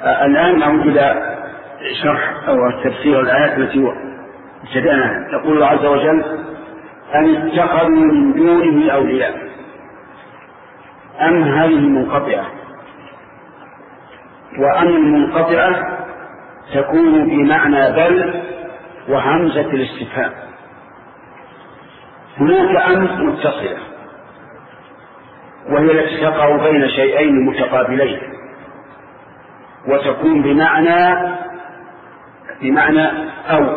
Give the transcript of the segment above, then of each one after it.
الآن نعود إلى شرح أو تفسير الآيات التي ابتدأناها. يقول الله عز وجل: أن اتخذوا من دونه أولياء. أم هذه منقطعة، وأم المنقطعة تكون بمعنى بل وهمزة الاستفهام. هناك أم متصلة وهي التي تقع بين شيئين متقابلين وتكون بمعنى أو.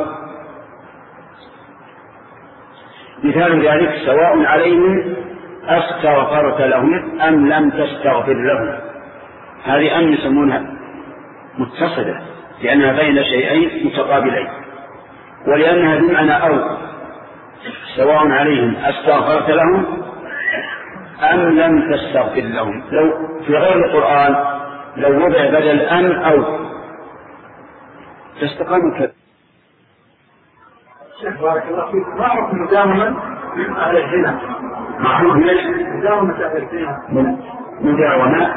مثال ذلك: سواء عليهم أستغفرت لهم أم لم تستغفر لهم. هذه أم يسمونها متصلة لأنها بين شيئين متقابلين، ولأنها بمعنى أو. سواء عليهم أستغفرت لهم أم لم تستغفر لهم. لو في غير القرآن لو وضع بدل أم أو تستقام كذا. بارك الله فيك. ما حكم مداومة على الزنا؟ ما حكم ليش؟ مداومة على الزنا. مداومة.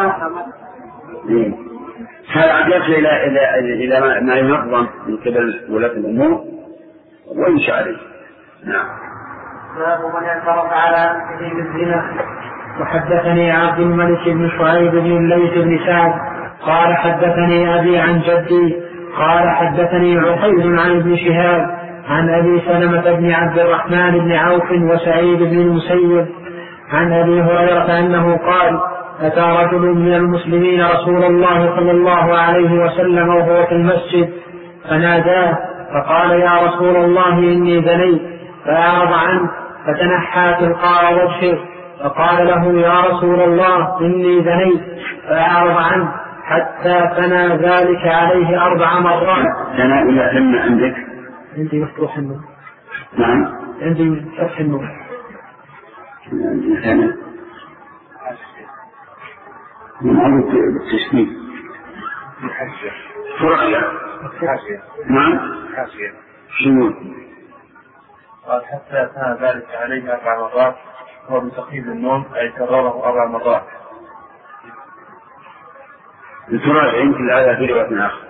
هذا عدت إلى ما ينظم من قبل ولاة الأمور وينشأ عليه. نعم. باب من اعترف على نفسه بالزنا. وحدثني عبد الملك بن شعيب بن الليث بن سعد قال حدثني أبي عن جدي قال حدثني عقيل عن ابن شهاب عن أبي سلمة بن عبد الرحمن بن عوف وسعيد بن المسيب عن أبي هريرة أنه قال: أتى رجل من المسلمين رسول الله صلى الله عليه وسلم وهو في المسجد فناداه فقال: يا رسول الله إني زنيت، فأعرض عنه فتنحى تلقاء وجهه فقال له: يا رسول الله إني زنيت، فأعرض عنه حتى ثنى ذلك عليه 4 مرات. ثنى إلى ثم عندك؟ عندي مفتوح النور. نعم عندي فتح النور. ثنى من عدد التشكيل فرقة. نعم شنو؟ قال: حتى ثنى ذلك عليه 4 مرات، هو بتقييد النوم أي كرره 4 مرات. بتراجع يمكن الآية في رواية آخر.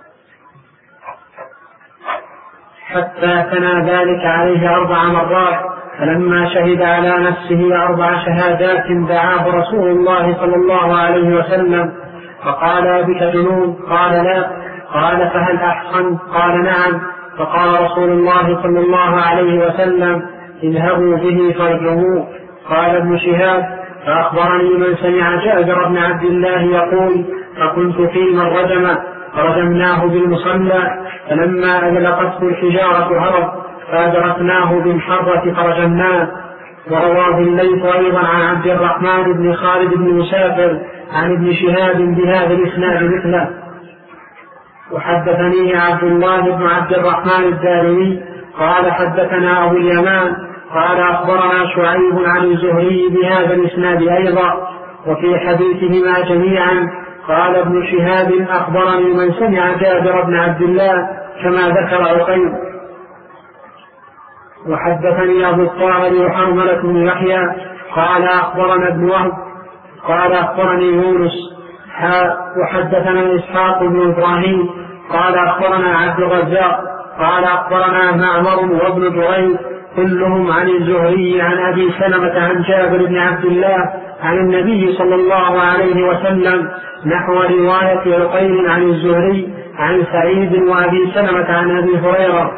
حتى ثنى ذلك عليه 4 مرات، فلما شهد على نفسه 4 شهادات دعاه رسول الله صلى الله عليه وسلم فقال: بك جنون؟ قال: لا. قال: فهل أحصن؟ قال: نعم. فقال رسول الله صلى الله عليه وسلم: اذهبوا به فارجموه. قال ابن شهاب: فأخبرني من سمع جابر بن عبد الله يقول: فكنت في من رجم فرجمناه بالمصلى، فلما أذلقته الحجارة هرب فأدركناه بالحرة فرجمناه. ورواه الليث أيضا عن عبد الرحمن بن خالد بن مسافر عن ابن شهاب بهذا الإسناد مثله. وحدثني عبد الله بن عبد الرحمن الدارمي قال: حدثنا أبو اليمان قال: أخبرنا شعيب عن الزهري بهذا الإسناد أيضا. وفي حديثهما جميعا قال ابن شهاب: أخبرني من سمع جابر بن عبد الله كما ذكر عقيل. وحدثني أبو الطاهر وحرملة بن يحيى قال: أخبرنا ابن وهب قال: أخبرني يونس. وحدثنا إسحاق بن إبراهيم قال: أخبرنا عبد الرزاق قال: أخبرنا معمر وابن جريج كلهم عن الزهري عن أبي سلمة عن جابر بن عبد الله عن النبي صلى الله عليه وسلم نحو رواية عقيل عن الزهري عن سعيد وأبي سلمة عن أبي هريرة.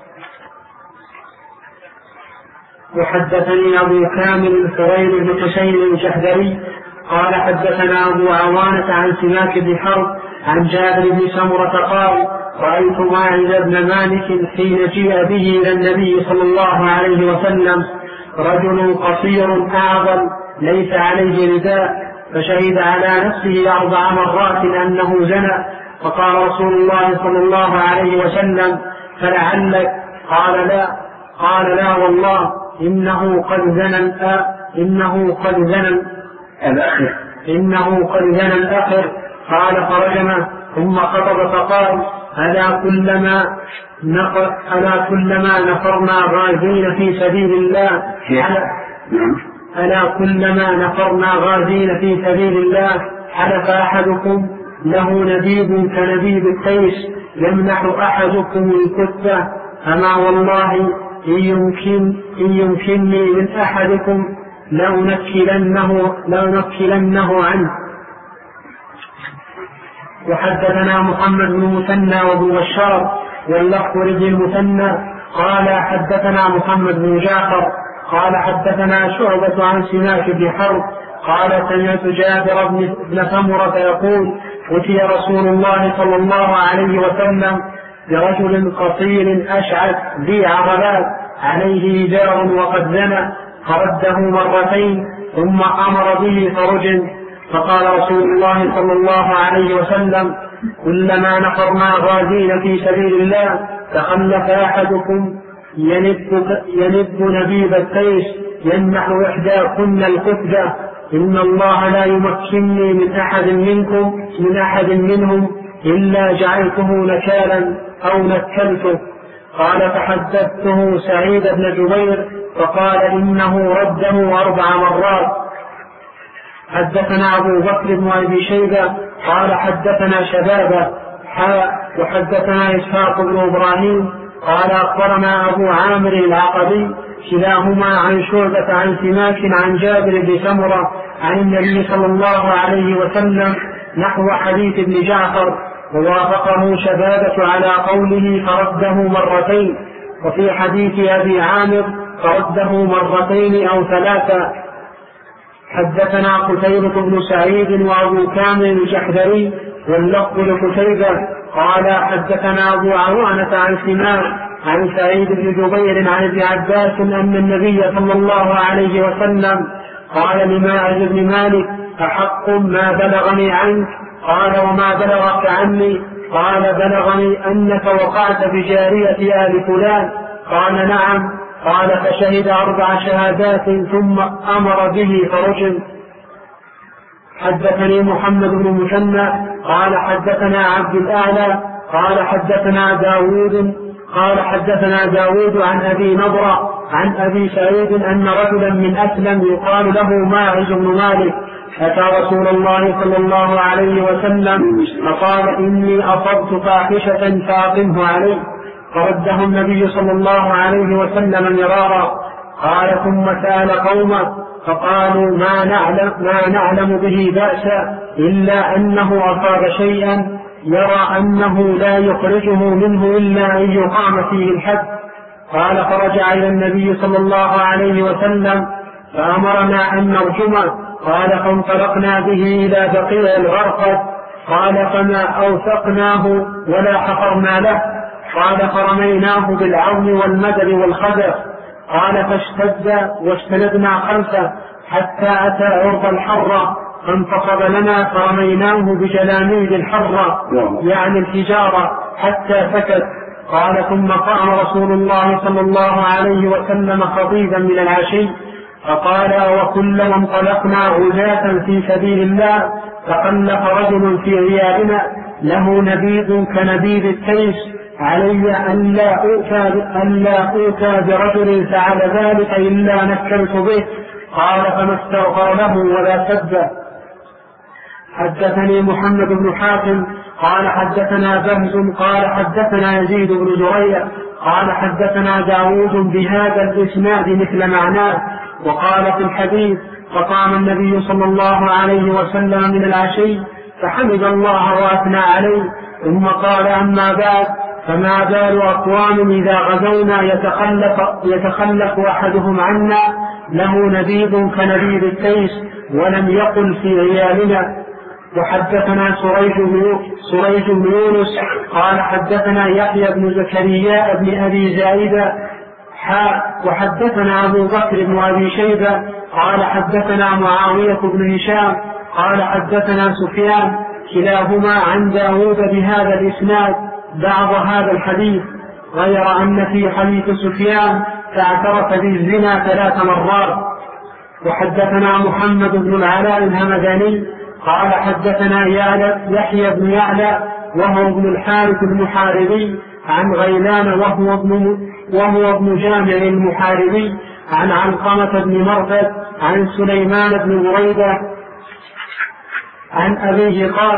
وحدثني أبو كامل الفريد بن حسين الجحدري قال: حدثنا أبو عوانة عن سماك بن حرب عن جابر بن سمرة قال: رأيت ماعز بن مالك حين جيء به إلى النبي صلى الله عليه وسلم رجل قصير أعظم ليس عليه رداء، فشهد على نفسه 4 مرات أنه زنى، فقال رسول الله صلى الله عليه وسلم: فلعلك؟ قال: لا. قال: لا والله إنه قد زنى الآخر. قال: فرجمه ثم خطب فقال: ألا كلما نفرنا غازين في سبيل الله حلف أحدكم له نبيب كنبيب التيس يمنح أحدكم الكتة، أما والله إن يمكنني من أحدكم لأنكلنه عنه. وحدثنا محمد بن مثنى وابن بشار واللفظ للمثنى قال حدثنا محمد بن جعفر قال حدثنا شعبة عن سماك بن حرب قال سمعت جابر بن سمرة يقول أتي رسول الله صلى الله عليه وسلم برجل قصير أشعث ذي عضلات عليه إزار وقد زنى فرده مرتين ثم أمر به فرجم. فقال رسول الله صلى الله عليه وسلم كلما نفرنا غازين في سبيل الله تخلف أحدكم ينب نبيب التيس يمنح إحداكن الكتبة، إن الله لا يمكنني من أحد منهم إلا جعلته نكالا أو نكلته. قال فحدثته سعيد بن جبير فقال إنه رده 4 مرات. حدثنا أبو بكر بن أبي شيبة قال حدثنا شبابة وحدثنا إسحاق بن إبراهيم قال أخبرنا أبو عامر العقدي كلاهما عن شعبة عن سماك عن جابر بن سمرة عن النبي صلى الله عليه وسلم نحو حديث ابن جعفر، ووافقه شبابة على قوله فرده مرتين، وفي حديث أبي عامر فرده مرتين أو 3. حدثنا قتيبة بن سعيد وأبو كامل الجحدري واللفظ لقتيبة قال حدثنا أبو عوانة عن سماك عن سعيد بن جبير عن ابن عباس أن النبي صلى الله عليه وسلم قال لماعز بن مالك أحق ما بلغني عنك؟ قال وما بلغك عني؟ قال بلغني أنك وقعت بجارية آل فلان. قال نعم. قال فشهد 4 شهادات ثم أمر به فرجم. حدثني محمد بن مثنى قال حدثنا عبد الأعلى قال حدثنا داود عن أبي نضرة عن أبي سعيد أن رجلا من أسلم يقال له ماعز بن مالك أتى رسول الله صلى الله عليه وسلم فقال إني أصبت فاحشة فأقمه عليه، فرده النبي صلى الله عليه وسلم مرارا. قال ثم سأل قومه فقالوا ما نعلم به بأسا إلا أنه أصاب شيئا يرى أنه لا يخرجه منه إلا أن يقام فيه الحد. قال فرجع إلى النبي صلى الله عليه وسلم فأمرنا أن نرجمه. قال فانطلقنا به إلى بقيع الغرقد. قال فما أوثقناه ولا حفرنا له. قال فرميناه بالعون والمدر والخدر. قال فاشتد واستندنا خلفه حتى أتى عرض الحرة فانتصب لنا فرميناه بجلاميد الحرة يعني الحجارة حتى سكت. قال ثم قام رسول الله صلى الله عليه وسلم خطيبا من العشي فقال وكلما انطلقنا غزاة في سبيل الله تخلف رجل في عيالنا له نبيذ كنبيذ التيس علي أن لا أوتى برجل فعل ذلك إلا نكلت به. قال فما استغفر له ولا سد. حدثني محمد بن حاتم قال حدثنا بهز قال حدثنا يزيد بن زريع قال حدثنا داود بهذا الإسناد مثل معناه. وقال في الحديث فقام النبي صلى الله عليه وسلم من العشي فحمد الله وأثنى عليه ثم قال أما بعد فما بال أقوام إذا غزونا يتخلف أحدهم عنا له نبيذ كنبيذ التيس ولم يقل في عيالنا. وحدثنا سريج بن يونس قال حدثنا يحيى بن زكريا بن أبي زائدة وحدثنا أبو بكر بن أبي شيبة قال حدثنا معاوية بن هشام قال حدثنا سفيان كلاهما عن داود بهذا الإسناد بعض هذا الحديث غير أن في حديث سفيان فاعترف بالزنا 3 مرات. وحدثنا محمد بن العلاء الهمداني قال حدثنا يحيى بن يعلى وهو ابن الحارث المحاربي عن غيلان وهو ابن جامع المحاربي عن علقمة بن مرثد عن سليمان بن بريدة عن أبيه قال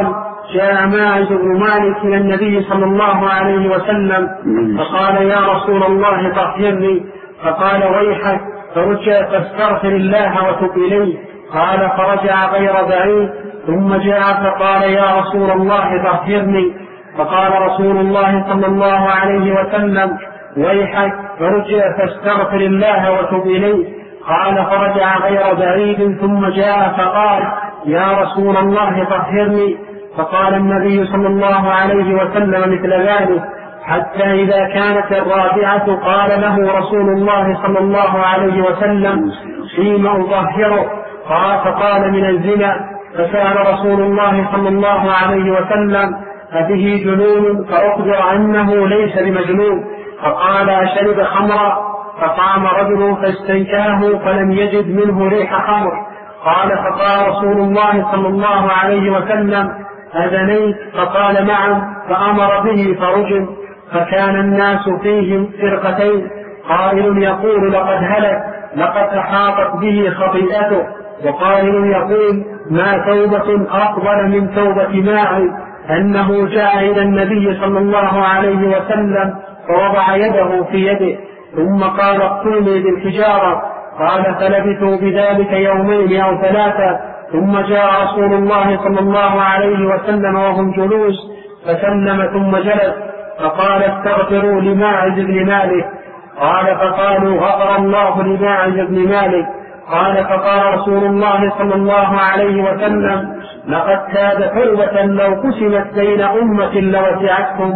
جاء ماعز بن مالك إلى النبي صلى الله عليه وسلم فقال يا رسول الله طهرني، فقال ويحك فرجع فاستغفر الله وتب إليه. قال فرجع غير بعيد ثم جاء فقال يا رسول الله طهرني، فقال رسول الله صلى الله عليه وسلم ويحك فرجع فاستغفر الله وتب إليه. قال فرجع غير بعيد ثم جاء فقال يا رسول الله طهرني، فقال النبي صلى الله عليه وسلم مثل ذلك حتى إذا كانت الرابعة قال له رسول الله صلى الله عليه وسلم فيما أطهره؟ قال فقال من الزنا. فسأل رسول الله صلى الله عليه وسلم أبه جنون؟ فأخبر أنه ليس بمجنون. فقال أشرب خمرا؟ فقام رجل فاستنكاه فلم يجد منه ريح خمر. قال فقال رسول الله صلى الله عليه وسلم أذنيت؟ فقال نعم. فأمر به فرجم. فكان الناس فيهم فرقتين، قائل يقول لقد هلك لقد أحاطت به خطيئته، وقائل يقول ما توبة أفضل من توبة ماعز أنه جاء إلى النبي صلى الله عليه وسلم فوضع يده في يده ثم قال اقتلني بالحجارة. قال فلبثوا بذلك يومين أو ثلاثة ثم جاء رسول الله صلى الله عليه وسلم وهم جلوس فسلم ثم جلس فقال استغفروا لماعز بن مالك. قال فقالوا غفر الله لماعز بن مالك. قال فقال رسول الله صلى الله عليه وسلم لقد كاد توبة لو قسمت بين أمة لوسعتهم.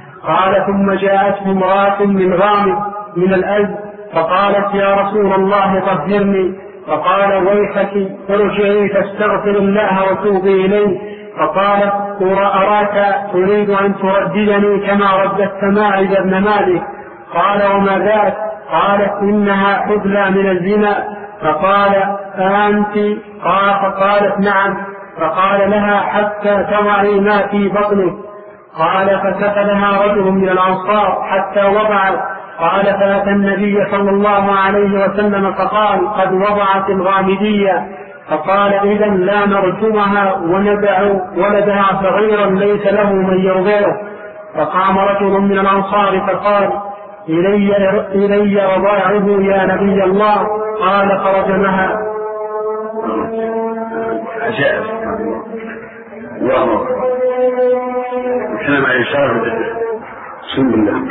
قال ثم جاءته امرأة من غامد من الألب فقالت يا رسول الله طهرني. فقال ويحك ارجعي فاستغفر الله وتوبي إليه. فقالت أراك تريد أن ترددني كما رددت ماعز بن مالك. قال وما ذاك؟ قالت إنها حبلى من الزنا. فقال أأنت؟ فقالت نعم. فقال لها حتى توعي ما في بطنك. قال فسألها رجل من الأنصار حتى وضعت. قال فأتى النبي صلى الله عليه وسلم فقال قد وضعت الغامدية. فقال إذا لا نرجمها وندع ولدها صغيرا ليس له من يرضعه. فقام رجل من الأنصار فقال إلي رضاعه يا نبي الله. قال فرجمها. عجائب الله الكلام عن الشرف بسم الله.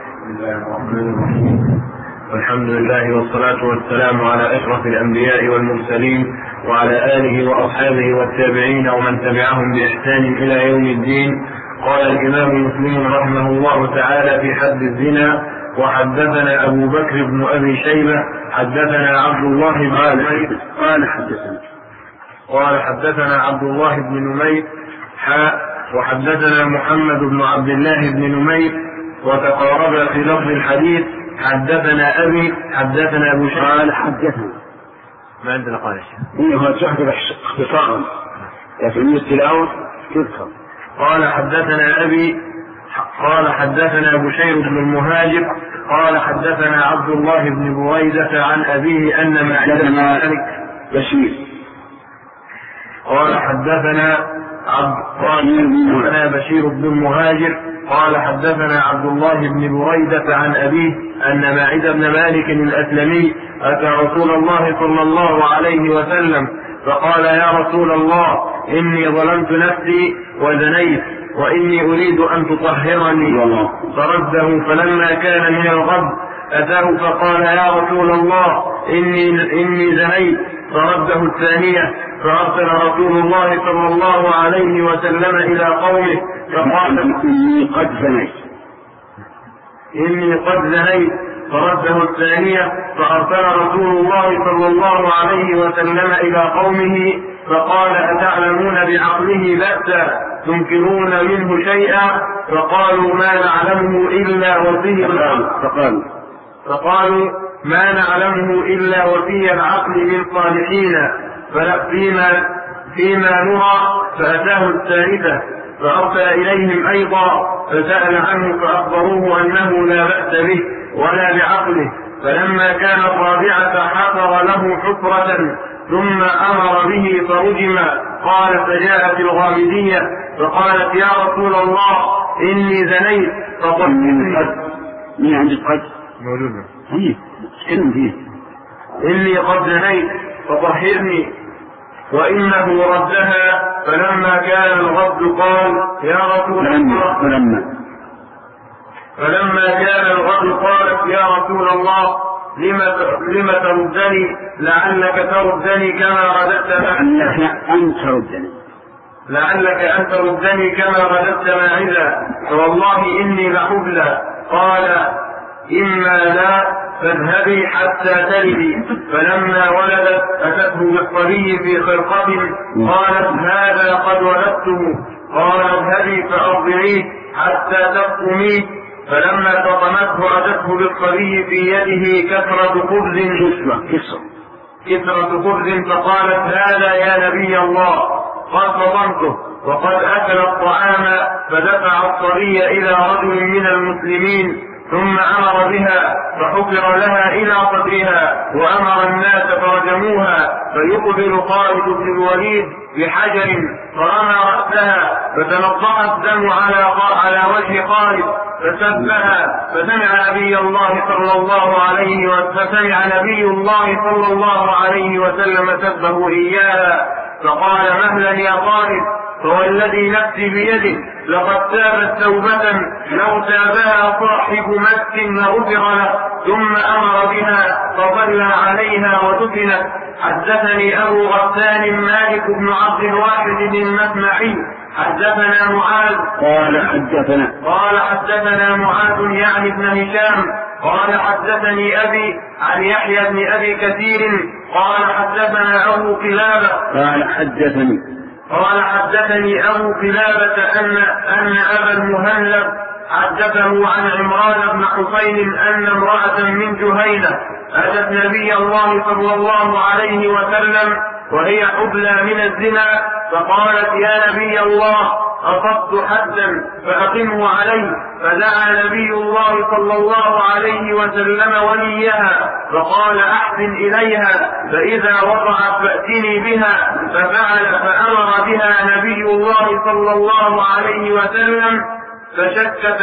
والحمد لله والصلاة والسلام على أشرف الأنبياء والمرسلين وعلى آله وأصحابه والتابعين ومن تبعهم بإحسان إلى يوم الدين. قال الإمام مسلم رحمه الله تعالى في حد الزنا وحدثنا أبو بكر بن أبي شيبة حدثنا عبد الله بن نمير قال حدثنا عبد الله بن نمير وحدثنا محمد بن عبد الله بن نمير وتقارب في لفظ الحديث. حدثنا أبي حدثنا أبو شيبة قال حدثنا ما عندنا قال الشيء إنه تحدث اختصارا لكن التلاوة تذكر. قال حدثنا أبي قال حدثنا بشير بن المهاجر قال حدثنا عبد الله بن بريدة عن أبيه أن معدنا بشير قال حدثنا بشير بن المهاجر قال حدثنا عبد الله بن بريدة عن أبيه أن معد بن مالك الأسلمي أتى رسول الله صلى الله عليه وسلم فقال يا رسول الله إني ظلمت نفسي وزنيت وإني أريد أن تطهرني. فرده فلما كان من الغد أتاه فقال يا رسول الله إني زنيت. فرده الثانية فأرسل رسول الله صلى الله عليه وسلم إلى قومه فقال إني قد زنيت. فرده الثانية فأرسل رسول الله صلى الله عليه وسلم إلى قومه فقال أتعلمون بعقله بأسا تنكرون منه شيئا؟ فقالوا ما نعلمه إلا وفي العقل إلا وفي العقل من صالحين فيما نرى. فأتاه الثالثة فأرسل إليهم أيضا فسأل عنه فأخبروه أنه لا بأس به ولا بعقله. فلما كان الرابعة حفر له حفرة ثم أمر به فرجم. قال فجاءت الغامدية فقالت يا رسول الله إني زنيت فطهرني. من عند القد موجودة. تكلم فيه. إني قد زنيت فطهرني. وإنه ردها فلما كان الغد قال يا رسول الله فلما كان الغد قالت يا رسول الله لم تردني لعلك تردني كما رددت لعلك أن تردني كما رددت ماعزا فوالله إني لحبلى. قال إما لا فاذهبي حتى تلدي. فلما ولدت أتته بالصبي في خرقة قالت هذا قد ولدته. قال اذهبي فأرضعيه حتى تفطميه. فلما فطمته أتته بالصبي في يده كسرة خبز فقالت هذا يا نبي الله قد فطمته وقد أكل الطعام. فدفع الصبي إلى رجل من المسلمين ثم أمر بها فحفر لها إلى صدرها وأمر الناس فرجموها. فيقبل خالد بن الوليد بحجر فرمى رأسها فتنطق الدم على وجه خالد فسبها. فسمع نبي الله صلى الله عليه وسلم سبه إياها فقال مهلا يا خالد فوالذي نفسي بيده لقد تابت توبة لو تابها صاحب مسك لغفر له. ثم أمر بها فصلى عليها ودفنت. حدثني أبو غسان مالك بن عبد الواحد المسمعي حدثنا معاذ قال حدثنا معاذ يعني بن هشام قال حدثني أبي عن يحيى بن أبي كثير قال حدثنا أبو قلابة قال حدثني أبو قلابة أن أبا المهلب حدثه عن عمران بن حسين أن امرأة من جهينة أتت نبي الله صلى الله عليه وسلم وهي حبلى من الزنا فقالت يا نبي الله أصبت حدا فأقمه علي. فدعا نبي الله صلى الله عليه وسلم وليها فقال أحسن إليها فإذا وقعت فأتني بها. ففعل فأمر بها نبي الله صلى الله عليه وسلم فشكت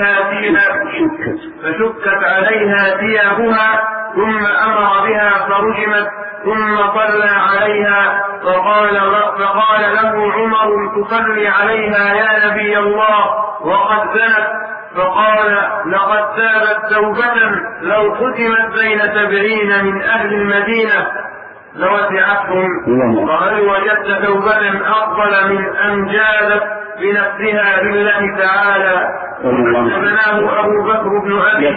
عليها ثيابها ثم أمر بها فرجمت ثم صلى عليها. فقال له عمر تصلي عليها يا نبي الله وقد زنت. فقال لقد تابت توبة لو ختمت بين 70 من أهل المدينة لوسعتهم. وهل وجدت توبة أفضل من أن جادت بنفسها لله تعالى؟ وحدثناه أبو بكر بن أبي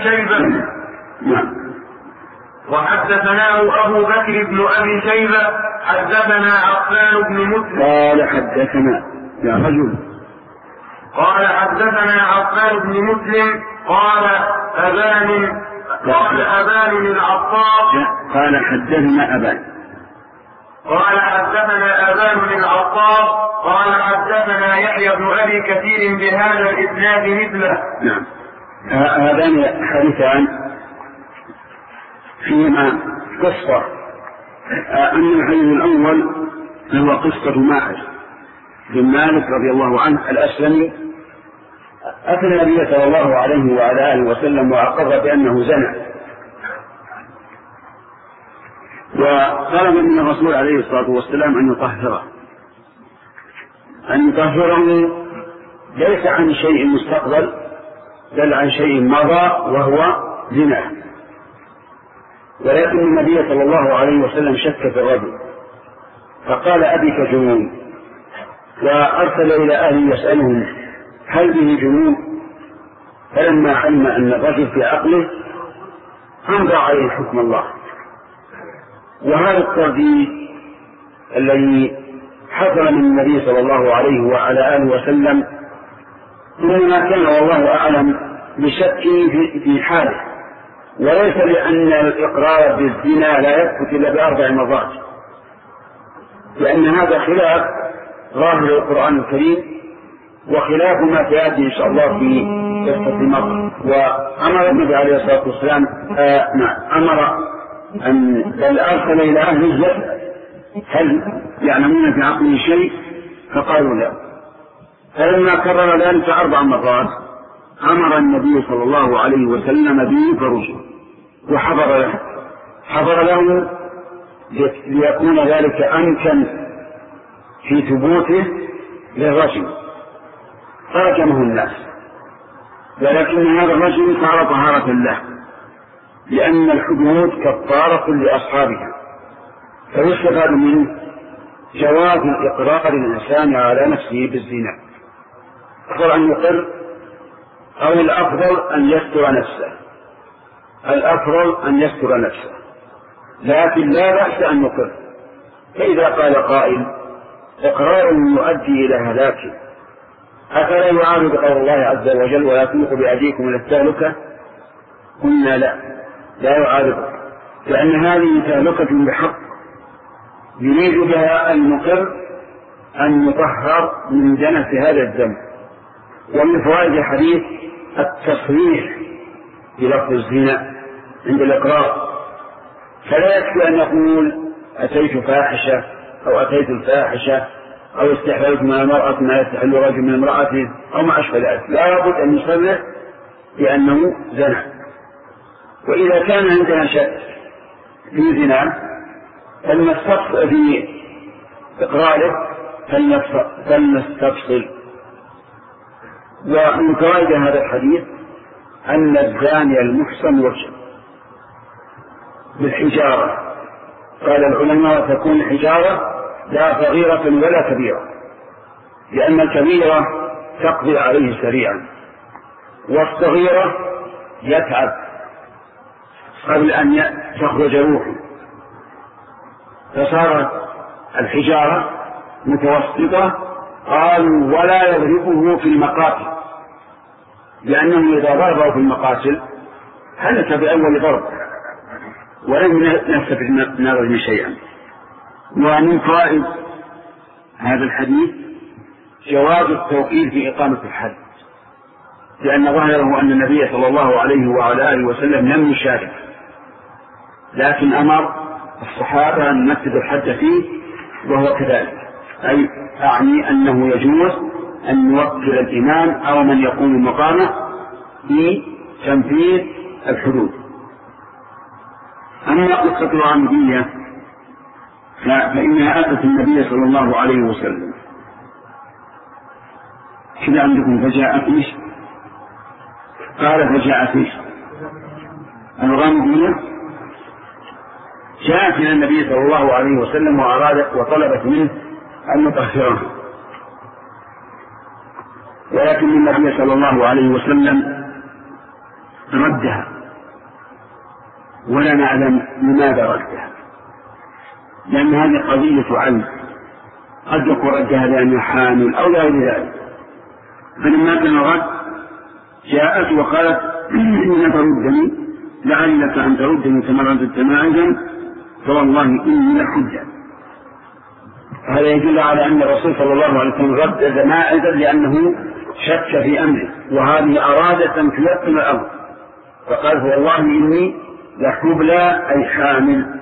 شيبة حدثنا عفان بن مسلم قال حدثنا عفان بن مسلم قال أبان العطار قال حدثنا أبان العطار قال حدثنا يحيى بن أبي كثير بهذا الإسناد مثله. نعم. هذان حديثان فيما قصة. أن الحديث الأول هو قصة ماعز بن مالك رضي الله عنه الأسلمي أتى النبي صلى الله عليه وعلى آله وسلم وأقر بأنه زنى وطلب من الرسول عليه الصلاة والسلام أن يطهره ليس عن شيء مستقبل بل عن شيء مضى وهو زنا. ولكن النبي صلى الله عليه وسلم شك في الرجل فقال أبيك جنون وأرسل إلى أهله يسألهم هل به جنون. فلما علم أن الرجل في عقله أمضى عليه حكم الله. وهذا الترديد الذي حصل من النبي صلى الله عليه وعلى آله وسلم إنما كان والله أعلم بشك في حاله وليس لأن الإقرار بالزنا لا يثبت إلا ب4 مرات لأن هذا خلاف ظاهر القرآن الكريم وخلاف ما سيأتي إن شاء الله في قصة مريم. وأمر النبي عليه الصلاة والسلام أمر أن بل أرسل إلى أهل الزنا هل يعلمون في عقله شيء فقالوا لا. فلما كرر ذلك 4 مرات أمر النبي صلى الله عليه وسلم به فرجه وحضر له ليكون ذلك أمكن في ثبوته للرجم، فرجمه الناس، ولكن هذا الرجم صار طهارة له، لأن الحدود كفارة لأصحابها. فيستفاد منه جواز إقرار الإنسان على نفسه بالزنا، أفضل أن يقر أو الأفضل أن يستر نفسه، الأفضل أن يستر نفسه، لكن لا بأس أن يقر. فإذا قال قائل إقرار يؤدي إلى هلاك أفلا يعارض قول الله عز وجل ولا تلقوا بأيديكم إلى التهلكة؟ قلنا لا يعارض، لأن هذه تهلكة بحق يريد بها المقر أن يطهر من جنس هذا الذنب. ومن فوائد الحديث التصريح بلفظ الزنا عند الإقرار، فلا يكفي أن يقول أتيت فاحشة أو أتيت الفاحشة أو استحللت من المرأة ما يستحل رجل من امرأته أو ما أشبه ذلك، لا بد أن يصرح بأنه زنا. وإذا كان عندنا شك في زنا في إقراره فلنستفصل. ومن فوائد هذا الحديث أن الزاني المحصن يرجم بالحجارة. قال العلماء تكون الحجارة لا صغيرة ولا كبيرة، لأن الكبيرة تقضي عليه سريعا، والصغيرة يتعب قبل أن تخرج روحه، فصارت الحجارة متوسطة. قالوا ولا يضربه في المقاتل، لأنه إذا ضربه في المقاتل هلك بأول ضرب ولم يستفد من الرجم شيئا. ومن فوائد هذا الحديث جواز التوقيف في إقامة الحد، لأن ظاهره أن النبي صلى الله عليه وعلى آله وسلم لم يشارك، لكن أمر الصحابة أن ينفذوا الحد فيه، وهو كذلك، أي أعني أنه يجوز أن يوكل الإمام أو من يقوم مقامه في تنفيذ الحدود. أما قصة العامدية فإنها أتت النبي صلى الله عليه وسلم كذا عندكم فجاءت إيش؟ قال فجاءت إيش؟ الغامدية جاءت إلى النبي صلى الله عليه وسلم وأرادت وطلبت منه أن يطهره، ولكن النبي صلى الله عليه وسلم ردها، ولا نعلم لماذا ردها، لأن هذه قضية علم، قد يكون ردها لأنه حامل أو غير ذلك. فلما كان الرد جاءت وقالت إن تردني لعلك أن تردني كما رددت ماعزا فوالله إني لحجة. هذا يدل على أن الرسول صلى الله عليه وسلم ردد ماعزا لأنه شك في أمره، وهذه أرادت أن تيقن الأمر، فقال والله إني لحبلى أي حامل،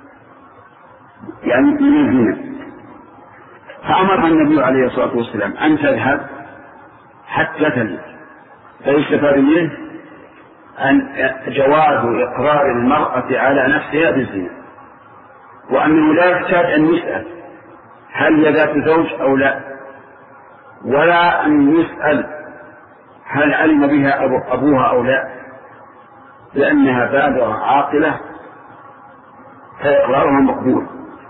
يعني من الزنا. فأمرها النبي عليه الصلاة والسلام أن تذهب حتى تلد، فيستفاد منه أن جواز إقرار المرأة على نفسها بالزنا، وأنه لا يحتاج أن يسأل هل هي ذات زوج أو لا، ولا أن يسأل هل علم بها أبوها أو لا، لأنها بالغة عاقلة فإقرارها مقبول.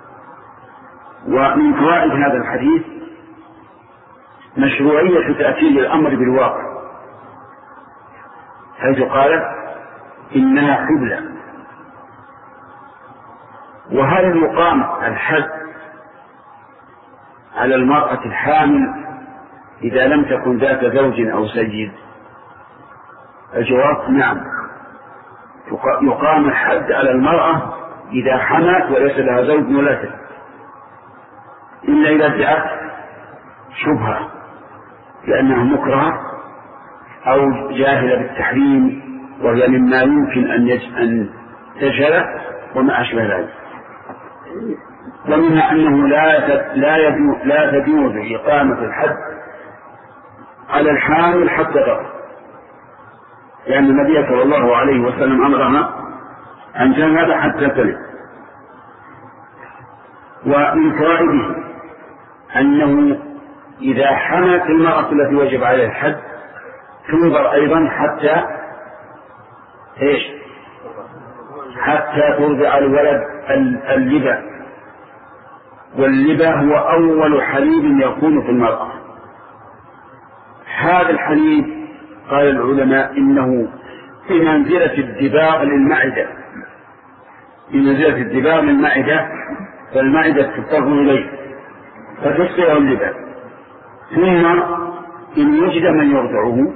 ومن فوائد هذا الحديث مشروعية تأكيد الأمر بالواقع، حيث قالت إنها حبلى. وهل يقام الحد على المرأة الحامل إذا لم تكن ذات زوج أو سيد؟ الجواب نعم، يقام الحد على المرأة إذا حملت وليس لها زوج ولا سيد، إلا إذا ادعت شبهة لأنها مكرهة أو جاهلة بالتحريم وهي مما يمكن أن تجهله وما أشبه ذلك. ومنها أنه لا تجوز إقامة الحد على الحامل حتى تضع، لأن النبي صلى الله عليه وسلم أمرها أن تنهض حتى تلد. ومن فوائده أنه إذا حملت المرأة التي وجب عليها الحد تنظر أيضا حتى ترضع الولد اللبا، واللبا هو أول حليب يكون في المرأة. هذا الحليب قال العلماء إنه في منزلة الدباغ للمعدة، في منزلة الدباغ للمعدة، فالمعدة تضطر إليه فتسقيه اللبا، ثم إن وجد من يرضعه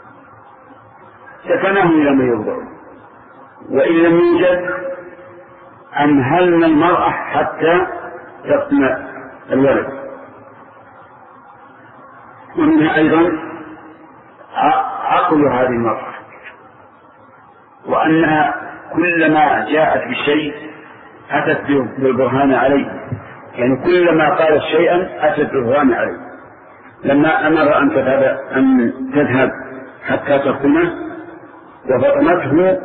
سكنه إلى من يرضعه، وإن لم يوجد أمهلنا المرأة حتى تقتل الولد. ومنها أيضا عقل هذه المرأة، وأنها كلما جاءت بشيء أتت بالبرهان عليه، يعني كلما قالت شيئا أتت بالبرهان عليه. لما أمر أن تذهب حتى تقتله وفطمته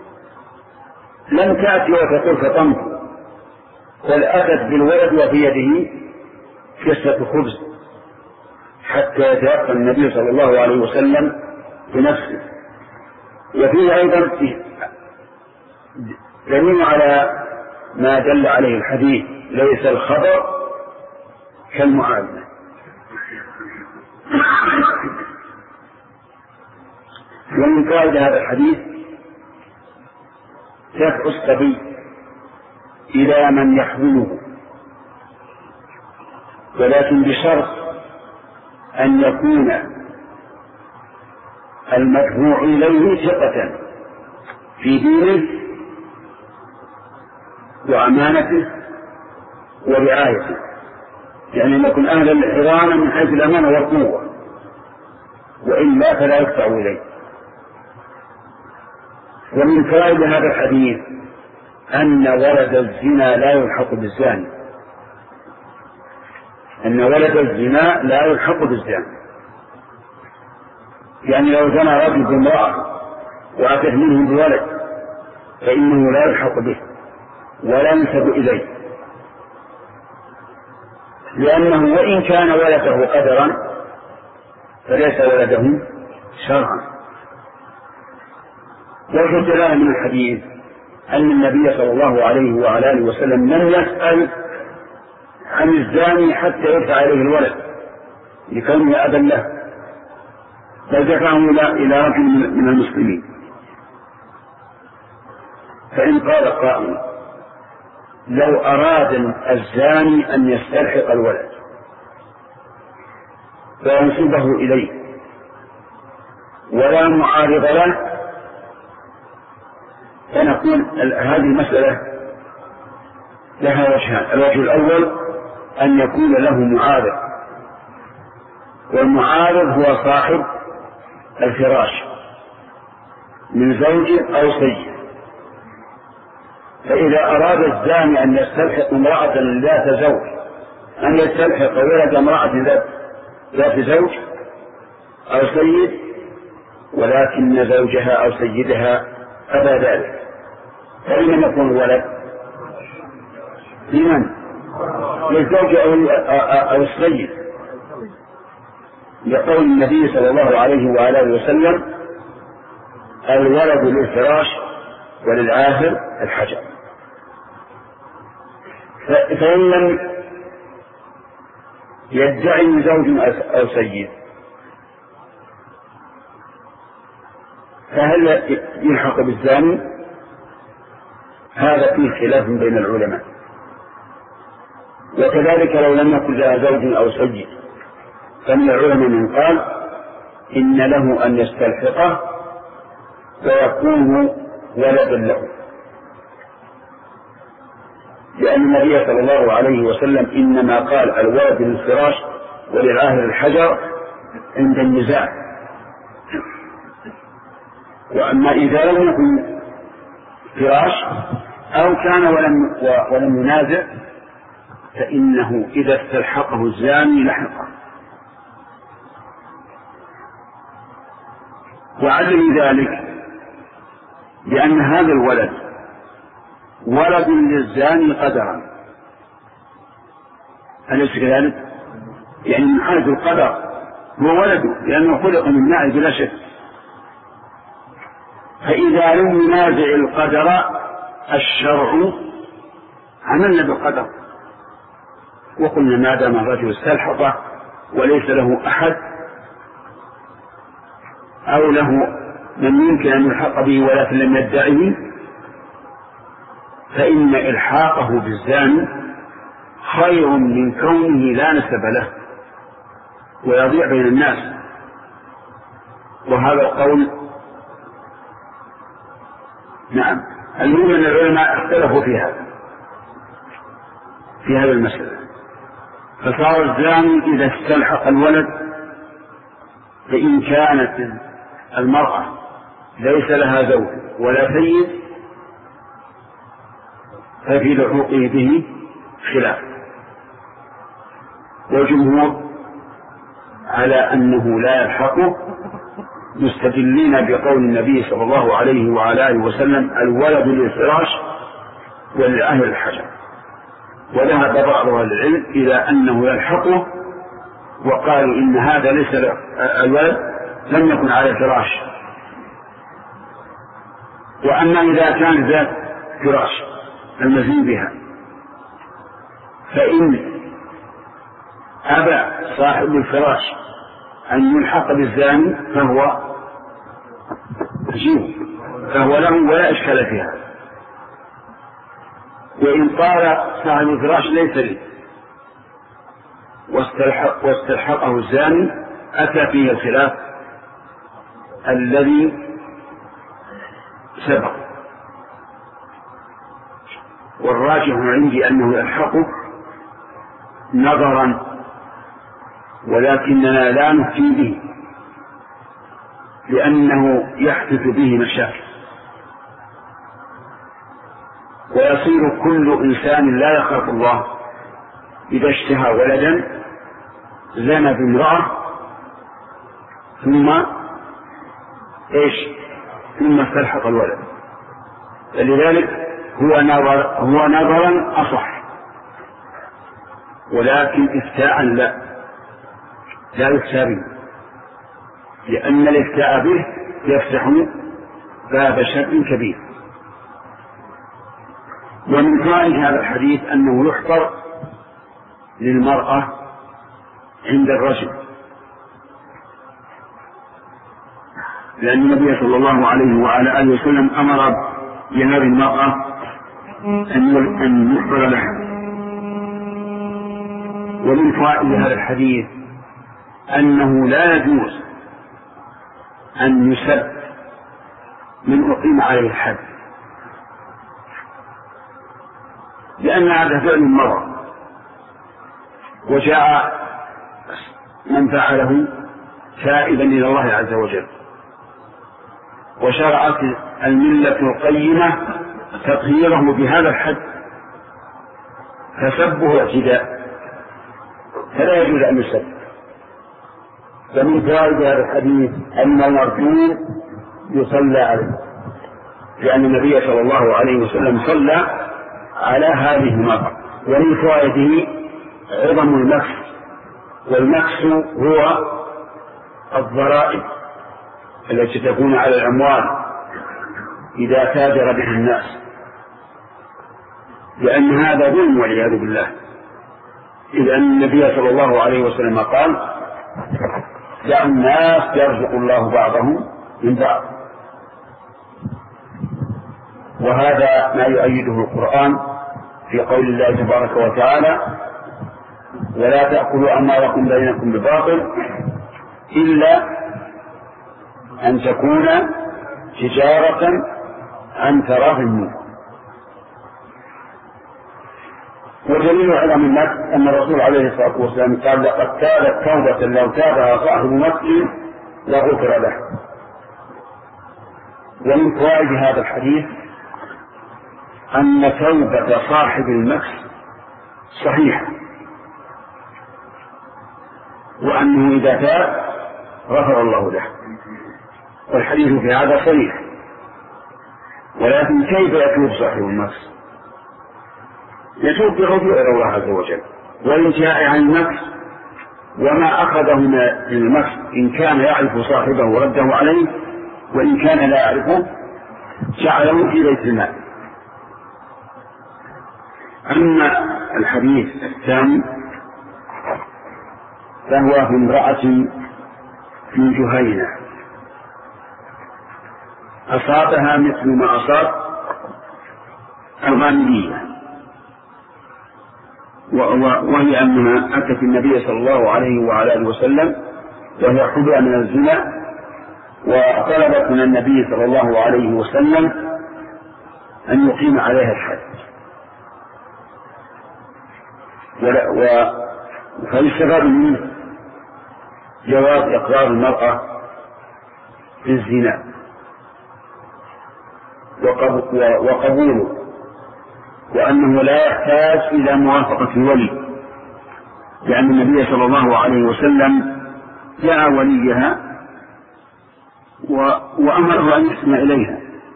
لم تأتي وتقول فطمته، بل أتت بالولد وفي يده كسة خبز حتى يتيقن النبي صلى الله عليه وسلم بنفسه. وفيه أيضا دليل على ما دل عليه الحديث: ليس الخبر كالمعاينة. ومن فائدة هذا الحديث دفع الصبي إلى من يحمله، ولكن بشرط أن يكون المدفوع إليه ثقة في دينه وأمانته ورعايته، يعني أن يكون أهلا للحضانة من حيث الأمانة والقوة، وإلا فلا يدفع إليه. ومن فائدة هذا الحديث أن ولد الزنا لا يلحق بالزاني، أن ولد الزنا لا يلحق بالزاني، يعني لو زنى رجل بامرأة وأتت منه بولد فإنه لا يلحق به ولا ينسب إليه، لأنه وإن كان ولده قدرا فليس ولده شرعا. وجه الدلالة من الحديث أن النبي صلى الله عليه وعلى آله وسلم لم يسأل عن الزاني حتى يدفع إليه الولد لكونه أبا له، بل دفعه إلى رجل من المسلمين. فإن قال قائل: لو أراد الزاني أن يستلحق الولد وينسبه إليه ولا معارض له، فنقول هذه المسألة لها وجهان: الوجه الأول أن يكون له معارض، والمعارض هو صاحب الفراش من زوج أو سيد. فإذا أراد الزاني أن يستلحق امرأة ذات زوج، أن يستلحق ولد امرأة ذات زوج أو سيد، ولكن زوجها أو سيدها أبى ذلك، فإن يكون الولد لمن؟ للزوج أو السيد، لقول النبي صلى الله عليه وآله وسلم: الولد للفراش وللعاهر الحجر. فإن لم يدعي زوج أو سيد فهل يلحق بالزاني؟ هذا فيه خلاف بين العلماء. وكذلك لو لم يكن لها زوج أو سيد فمن العلماء من قال إن له أن يستلحقه ويكون ولدا له، لأن النبي صلى الله عليه وسلم إنما قال: الولد للفراش وللعاهر الحجر عند النزاع. وأما إذا لم يكن فراش أو كان ولم ينازع فإنه إذا استلحقه الزاني لحقه. وعلم ذلك بأن هذا الولد ولد للزاني قدرا، أليس كذلك؟ يعني من حيث القدر هو ولده لأنه خلق من ماء بلا شك. فإذا لم ينازع القدر الشرع عملنا بالقدر وقلنا ما دام الرجل استلحقه وليس له أحد أو له من يمكن أن يلحق به ولكن لم يدعه فإن إلحاقه بالزاني خير من كونه لا نسب له ويضيع بين الناس. وهذا القول نعم المهم أن العلماء اختلفوا في هذا المسألة. فصار الزاني إذا استلحق الولد فإن كانت المرأة ليس لها زوج ولا سيد ففي لحوقه به خلاف، والجمهور على أنه لا يلحقه مستدلين بقول النبي صلى الله عليه وعلى آله وسلم الولد للفراش ولأهل الحجر. وذهب بعض أهل العلم إلى أنه يلحقه وقالوا إن هذا ليس الولد لم يكن على فراش. وأما إذا كان ذات فراش المزين بها فإن أبى صاحب الفراش أن يلحق بالزاني فهو له ولا إشكال فيها. وإن قال صاحب الفراش ليس لي واستلحقه الزاني أتى فيه الخلاف الذي سبق. والراجح عندي أنه يلحقه نظرا ولكننا لا نفتي به لأنه يحدث به مشاكل ويصير كل إنسان لا يخاف الله إذا اشتهى ولدا زنى بامرأة ثم استلحق الولد. فلذلك هو نظرا أصح ولكن إفتاء لا يفتى به لأن الإفتاء به يفتح باب شر كبير. ومن فوائد هذا الحديث أنه يحضر للمرأة عند الرجل لأن النبي صلى الله عليه وعلى آله وسلم أمر بهذه المرأة أن يحضر لها. ومن فوائد هذا الحديث أنه لا يجوز أن يسب من أقيم عليه الحد لأن هذا فعل مرة وجاء من فعله تائبا إلى الله عز وجل. وشرعت الملة القيمة تطهيره بهذا الحد فسبه اعتداء فلا يجوز أن يسب. فمن فوائد هذا الحديث أن المرجوم يصلى عليه لأن النبي صلى الله عليه وسلم صلى على هذه المرأة. ومن فوائده عظم المكس، والمكس هو الضرائب التي تكون على الأموال إذا تاجر به الناس لأن هذا ظلم والعياذ بالله. إذ أن النبي صلى الله عليه وسلم قال دع الناس يرزق الله بعضهم من بعض. وهذا ما يؤيده القرآن في قول الله تبارك وتعالى ولا تأكلوا أموالكم بينكم بباطل إلا أن تكون تجارة عن تراض منكم. ودليل على من أن الرسول عليه الصلاة والسلام قال لقد تابت توبة لو تابها صاحب مسلم لغفر له. ومن فوائد هذا الحديث أن توبة صاحب المكس صحيحة وأنه إذا تاب غفر الله له. والحديث في هذا صريح. ولكن كيف يتوب صاحب المكس؟ يتوب بالرجوع إلى الله عز وجل والانتهاء عن المكس، وما أخذه من المكس إن كان يعرف صاحبه ورده عليه، وإن كان لا يعرفه جعله في بيت المال. أما الحديث الثاني فهو في امرأة في جهينة أصابها مثل ما أصاب الغامدية، وهي أنها أتت النبي صلى الله عليه وعلى آله وسلم وهي حبلى من الزنا، وطلبت من النبي صلى الله عليه وسلم أن يقيم عليها الحد. فيستفاد منه جواز إقرار المرأة في الزنا وقبوله، وأنه لا يحتاج إلى موافقة الولي، لأن النبي صلى الله عليه وسلم جاء وليها وأمره أن يسمع إليها.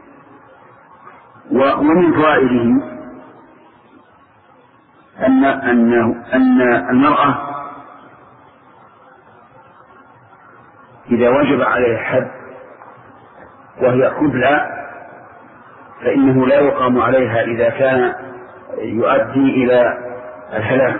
ومن فوائده أن المرأة إذا وجب عليها الحد وهي حبلى فإنه لا يقام عليها إذا كان يؤدي إلى الهلاك،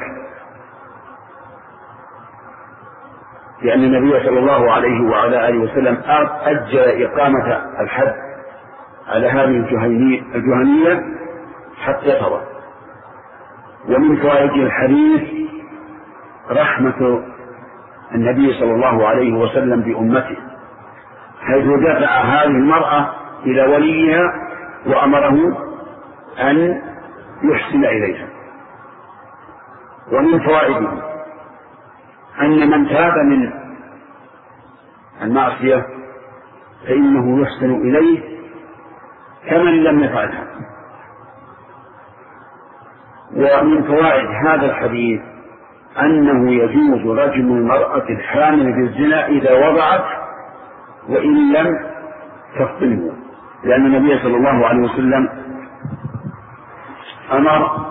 لأن النبي صلى الله عليه وعلى آله وسلم أجل إقامة الحد على هذه الجهنية حتى ترى. ومن فوائد الحديث رحمة النبي صلى الله عليه وسلم بأمته، حيث دفع هذه المرأة إلى وليها وأمره أن يحسن إليها. ومن فوائده أن من تاب من المعصية فإنه يحسن إليه كمن لم يفعلها. ومن فوائد هذا الحديث أنه يجوز رجم المرأة الحامل بالزنا إذا وضعت وإن لم تفطنه، لأن النبي صلى الله عليه وسلم أمر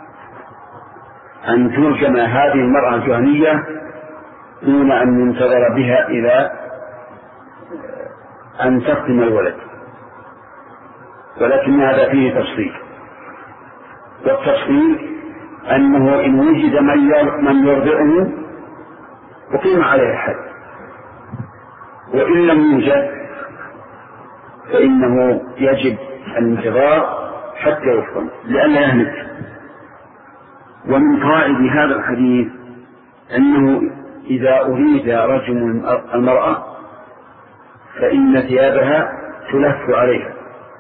أن ترجم هذه المرأة الجهنية دون أن ينتظر بها إلى أن تفطم الولد، ولكن هذا فيه تفصيل. والتفصيل أنه إن وجد من يرضعه أقيم عليه الحد، وإن لم يوجد فإنه يجب الانتظار حتى يفطم لئلا يهلك. ومن فوائد هذا الحديث أنه إذا أريد رجم المرأة فإن ثيابها تلف عليها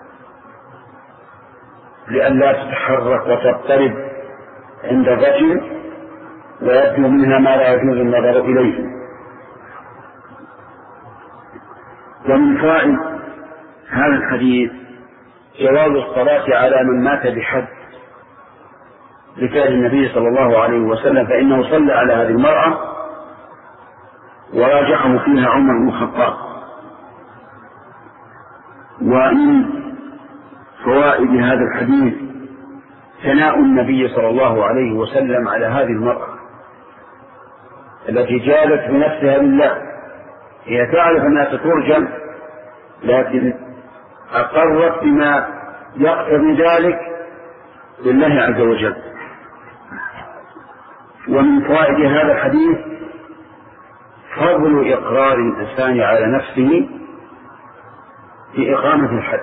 لئلا تتحرك وتضطرب عند الرجل ويبدو منها ما لا يجوز النظر إليه. ومن فوائد هذا الحديث جواز الصلاة على من مات بحد لفعل النبي صلى الله عليه وسلم، فإنه صلى على هذه المرأة وراجعه فيها عمر بن الخطاب. ومن فوائد هذا الحديث ثناء النبي صلى الله عليه وسلم على هذه المرأة التي جادت بنفسها لله، هي تعرف أنها تترجم لكن أقرت بما يقتضي ذلك لله عز وجل. ومن فوائد هذا الحديث فضل إقرار الإنسان على نفسه في إقامة الحد،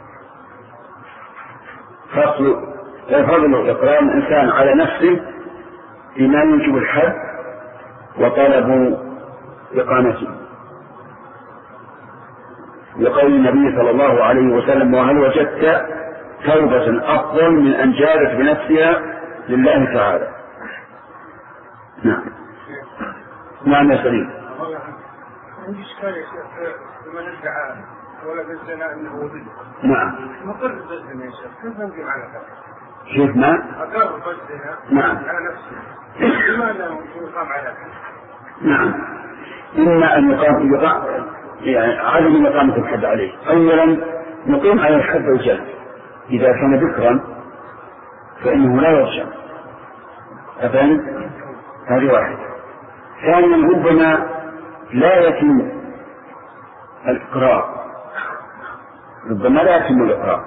فضل إقرار الإنسان على نفسه بما يوجب الحد وطلب إقامته، لقول النبي صلى الله عليه وسلم: وهل وجدت توبة أفضل من أن جادت بنفسها لله تعالى؟ نعم. نعم يا سليم. عندي إشكال يا شيخ بمن ادعى ولد الزنا أنه ولد. نعم. مقر بالزنا يا شيخ، كيف نمضي على هذا؟ كيف ما؟ أقر بالزنا. نعم. على نفسه. لماذا يقام على هذا؟ نعم. إما أن يعني عدم إقامة الحد عليه. أولا نقيم على الحد الجلد إذا كان ذكرا فإنه لا يرجم. أبدا هذه واحدة. ثانيا ربما لا يتم الإقرار، ربما لا يتم الإقرار.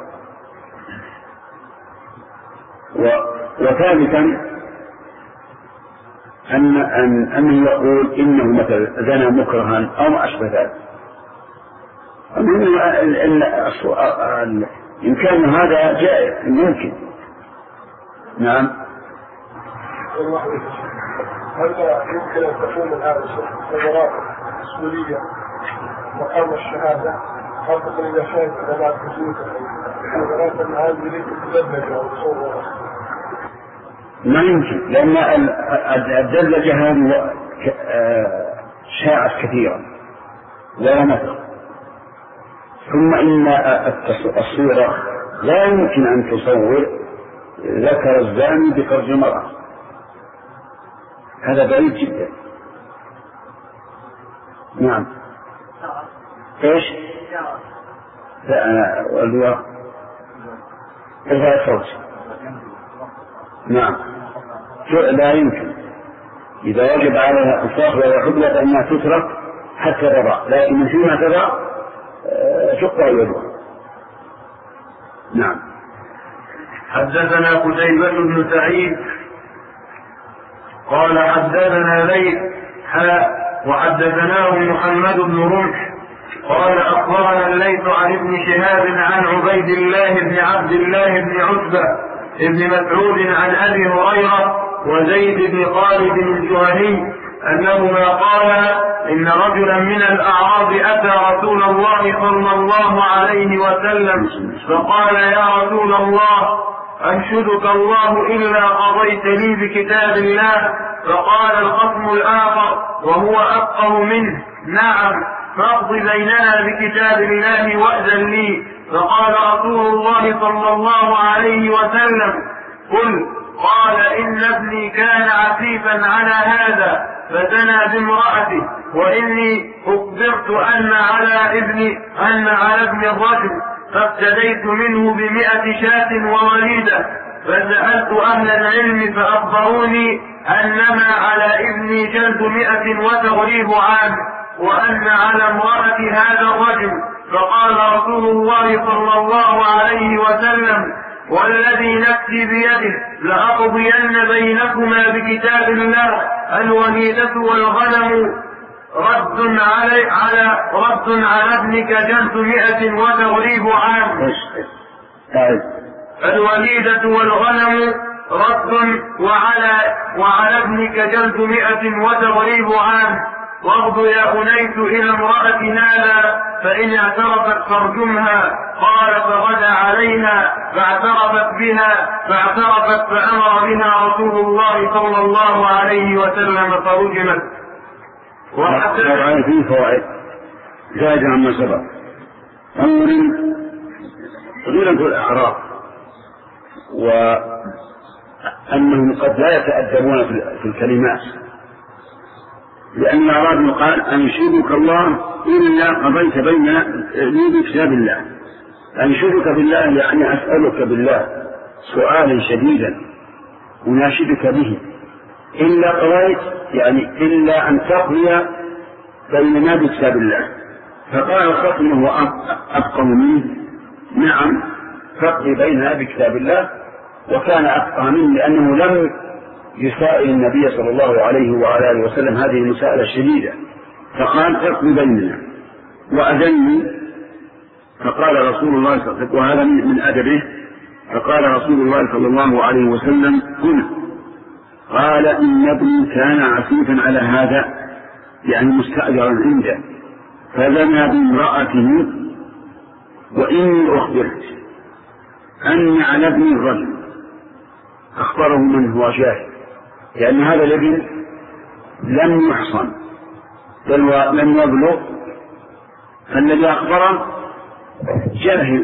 وثالثا أنه يقول إنه مثلا زنى مكرها أو ما أشبه ذلك. إن كان هذا جائز يمكن. نعم. هل يمكن أن تكون الآن ثمرات مسؤولية مقام الشهادة خاصة إذا شاهد علامات وجودها ثمرات هذه ليست تدلج أو تصور؟ ما يمكن، لأن الدلجة هذه شاعت كثيرا ولا مثل. ثم إن الصورة لا يمكن أن تصور ذكر الزاني بفرج المرأة، هذا بعيد جدا. نعم. ايش؟ لا أنا والله إذا صوت. نعم لا يمكن. إذا وجب عليها الصاحب وحبلة أنها تترك حتى تضع، لكن فيما تضع شق يدها. نعم. حدثنا قتيبة بن سعيد قال حدثنا ليث وحدثناه محمد بن رمح قال أخبرنا الليث عن ابن شهاب عن عبيد الله بن عبد الله بن عتبة ابن مسعود عن أبي هريرة وزيد بن خالد الجهني أنهما قالا إن رجلا من الأعراب أتى رسول الله صلى الله عليه وسلم فقال يا رسول الله أنشدك الله إلا قضيت لي بكتاب الله. فقال الخصم الآخر وهو أفقه منه نعم فاقض بيننا بكتاب الله وأذن لي. فقال رسول الله صلى الله عليه وسلم قل قال إن ابني كان عفيفا على هذا فزنى بامرأته وإني أخبرت أن على ابن الرجل فابتديت منه ب100 شاة ووليدة فسألت أهل العلم فأخبروني أنما على ابني جلد 100 وتغريب عام وأن على امرأة هذا الرجل. فقال رسول الله صلى الله عليه وسلم والذي نفسي بيده لأقضين بينكما بكتاب الله الوليدة والغنم رد على ابنك جلد 100 وتغريب عام. الوليدة والغنم رد وعلى ابنك جلد 100 وتغريب عام. واغض يا أنيس إلى امرأة نالا فإن اعترفت فارجمها. قال فغدا عليها فاعترفت فأمر بها رسول الله صلى الله عليه وسلم فرجمت. وحتى فيه فوائد زاد عما سبق. أولا فضيلة الأعراف وأنهم قد لا يتأدبون في الكلمات، لأن الأعراب يقال أنشدك الله إلا قضيت بيننا بكتاب الله. أنشدك بالله يعني أسألك بالله سؤالا شديدا أناشدك به، إلا قضيت يعني إلا أن تقضي بيننا بكتاب الله. فقال الخصم هو أفقه منه نعم فقضي بيننا بكتاب الله. وكان أفقه منه لأنه لم يسائل النبي صلى الله عليه وعلى آله وسلم هذه المسألة الشديدة، فقال اقضي بيننا وأذني. فقال رسول الله صلى الله عليه وسلم وهذا من أدبه، فقال رسول الله صلى الله عليه وسلم قل قال إن ابني كان عفيفا على هذا يعني مستأجرا عنده فزنى بامرأته وإني أخبرت أن على ابني الرجل. أخبره من هو شاهد، لأن هذا الابن لم يحصن بل لم يبلغ، فالذي أخبره جاهل.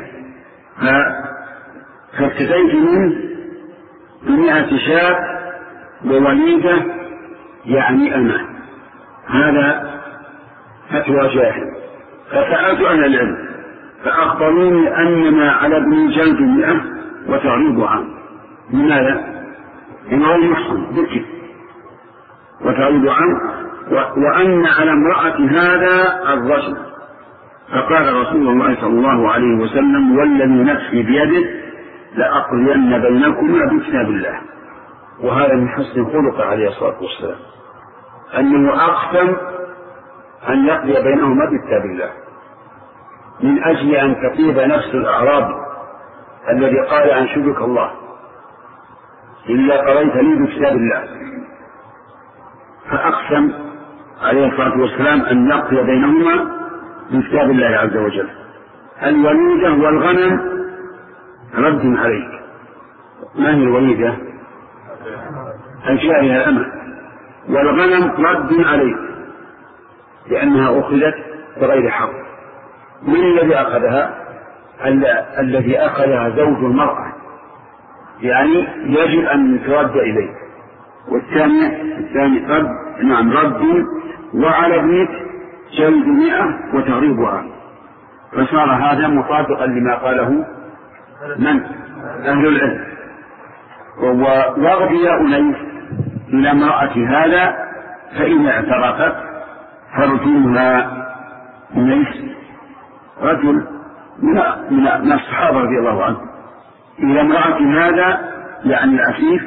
فابتديت منه ب100 شاة ووليدة يعني أنا، هذا فتوى جاهل. فسألت عن العلم فأخبروني أننا على ابن جلد 100 وتغريب عام. لماذا؟ إنه يحصن ذكر وتغريب عام، وأن على امرأة هذا الرجل. فقال رسول الله صلى الله عليه وسلم: والذي نفسي بيده لأقضين بينكما بكتاب الله. وهذا من حسن خلقه عليه الصلاة والسلام، أنه أقسم أن يقضي بينهما بكتاب الله من أجل أن تطيب نفس الأعرابي الذي قال أنشدك الله إلا قضيت لي بكتاب الله. فأقسم عليه الصلاة والسلام أن يقضي بينهما بكتاب الله عز وجل. الوليدة والغنم رد عليك. ما هي الوليدة؟ الجارية الأمة. والغنم رد عليك لأنها أخذت بغير حق. من الذي أخذها؟ الذي أخذها زوج المرأة، يعني يجب أن ترد إليه. والثاني رد، نعم رد، وعلى ابنك جلد 100 وتغريبها. فصار هذا مطابقا لما قاله من؟ أهل العلم. وغضي أنيس إلى امرأة هذا فإن اعترفت فرجمها. أنيس رجل من الصحابة رضي الله عنه إلى امرأة هذا يعني العفيف،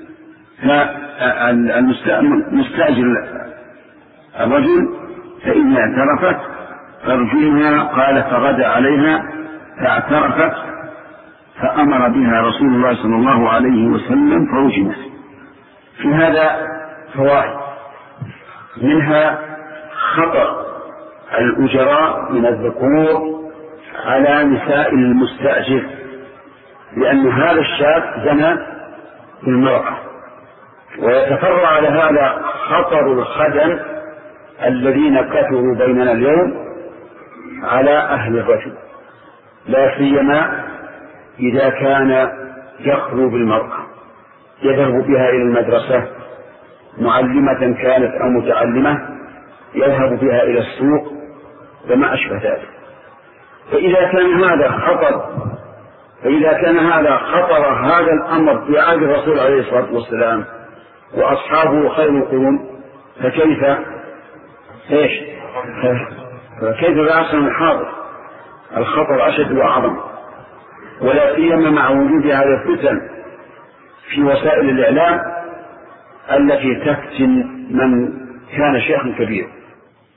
فالمستأجر الرجل فإن اعترفت فرجمها. قال: فغدا عليها فاعترفت فأمر بها رسول الله صلى الله عليه وسلم فرجمت. في هذا فوائد، منها خطر الأجراء من الذكور على نساء المستأجر، لأن هذا الشاب زنى بالمرأة. ويتفرع على هذا خطر الخدم الذين كثروا بيننا اليوم على أهل الرجل، لا سيما إذا كان يخلو بالمرأة، يذهب بها إلى المدرسة معلمة كانت أو متعلمة، يذهب بها إلى السوق وما أشبه ذلك. فإذا كان هذا خطر هذا الأمر في عهد الرسول عليه الصلاة والسلام وأصحابه خير القرون، فكيف بعصر الحاضر الخطر أشد وأعظم، ولا سيما مع وجود هذه الفتن في وسائل الإعلام التي تفتن من كان شيخا كبيرا.